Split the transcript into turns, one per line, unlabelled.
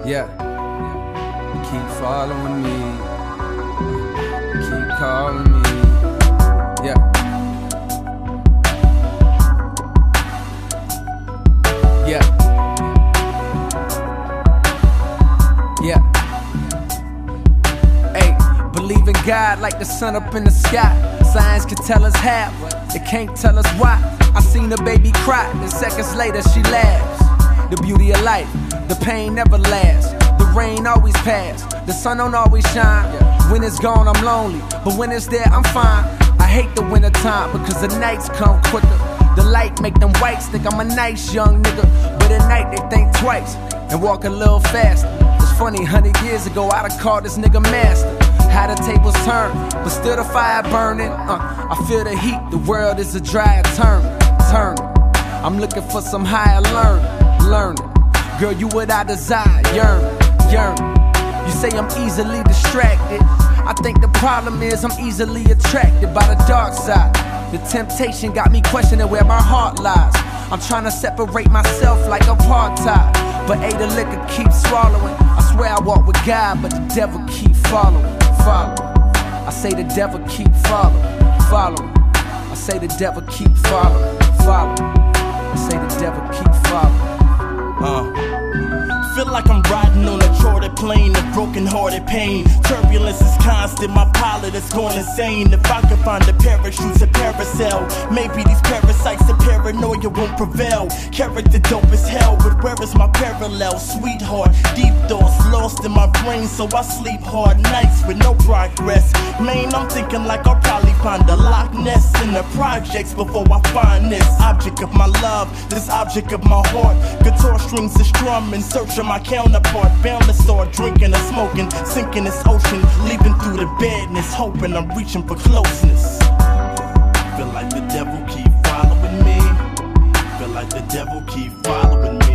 Yeah. Keep following me. Keep calling me. Yeah. Yeah. Yeah. Hey, believe in God like the sun up in the sky. Science can tell us how, it can't tell us why. I seen a baby cry, then seconds later she laughs. The beauty of life, the pain never lasts. The rain always pass, the sun don't always shine. When it's gone I'm lonely, but when it's there I'm fine. I hate the winter time because the nights come quicker. The light make them whites think I'm a nice young nigga, but at night they think twice and walk a little faster. It's funny, 100 years ago I'd have called this nigga master. How the tables turn, but still the fire burning. I feel the heat, the world is a dryer turning. I'm looking for some higher learning. Girl, you what I desire, yearn. You say I'm easily distracted. I think the problem is I'm easily attracted by the dark side. The temptation got me questioning where my heart lies. I'm trying to separate myself like apartheid, but the liquor keeps swallowing. I swear I walk with God, but the devil keep following. I say the devil keep following. I say the devil keep following. I say the devil keep following.
Feel like I'm riding on a chartered plane of broken-hearted pain. Turbulence is constant, my pilot is going insane. If I could find a parachute to parasail, maybe these parasites of paranoia won't prevail. Character dope as hell, but where is my parallel? Sweetheart, deep thoughts lost in my brain, so I sleep hard nights with no progress. Man, I'm thinking like I'll probably find a Loch Ness in the projects before I find this object of my love, this object of my heart. Guitar strings are strumming, searching my counterpart, bound to start drinking or smoking, sinking this ocean, leaping through the badness, hoping I'm reaching for closeness. Feel like the devil keep following me. Feel like the devil keep following me.